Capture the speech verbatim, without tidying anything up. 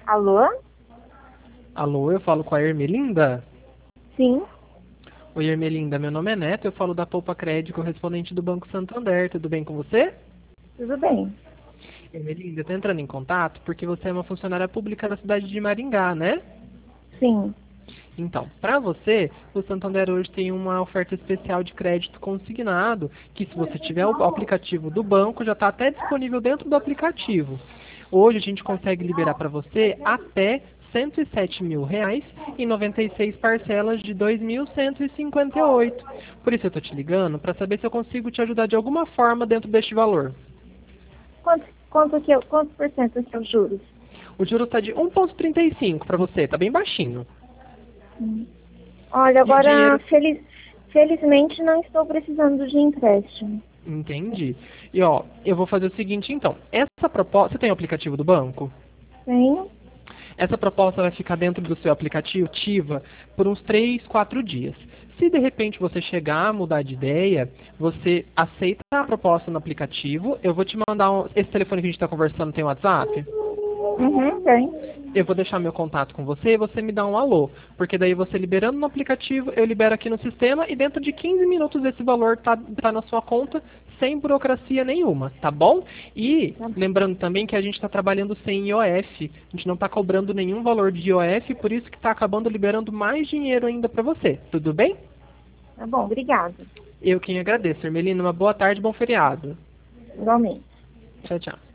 Alô? Alô, eu falo com a Ermelinda? Sim, Oi, Ermelinda, meu nome é Neto, eu falo da Poupa Crédito, correspondente do Banco Santander. Tudo bem com você? tudo bem. Ermelinda, eu tô entrando em contato porque você é uma funcionária pública da cidade de Maringá, né? Sim. Então, para você, o Santander hoje tem uma oferta especial de crédito consignado, que se você tiver o aplicativo do banco, já está até disponível dentro do aplicativo. Hoje a gente consegue liberar para você até cento e sete mil reais em noventa e seis parcelas de dois mil cento e cinquenta e oito. Por isso eu estou te ligando para saber se eu consigo te ajudar de alguma forma dentro deste valor. Quanto, quanto, que eu, quanto por cento que eu juros? O juro está de um vírgula trinta e cinco para você, está bem baixinho. Hum. Olha, E o agora, dinheiro. feliz, felizmente não estou precisando de empréstimo. Entendi. E ó, eu vou fazer o seguinte então. Essa proposta. Você tem o aplicativo do banco? Tenho? Essa proposta vai ficar dentro do seu aplicativo ativa por uns três, quatro dias. Se de repente você chegar a mudar de ideia, você aceita a proposta no aplicativo. Eu vou te mandar um, esse telefone que a gente está conversando tem WhatsApp? Uhum, tenho. Eu vou deixar meu contato com você e você me dá um alô. Porque daí você liberando no aplicativo, eu libero aqui no sistema e dentro de quinze minutos esse valor tá, tá na sua conta sem burocracia nenhuma, tá bom? E Tá, lembrando também que a gente está trabalhando sem I O F. A gente não está cobrando nenhum valor de I O F, por isso que está acabando liberando mais dinheiro ainda para você. Tudo bem? tá bom, obrigada. Eu quem agradeço. Ermelina, uma boa tarde, bom feriado. Igualmente. Tchau, tchau.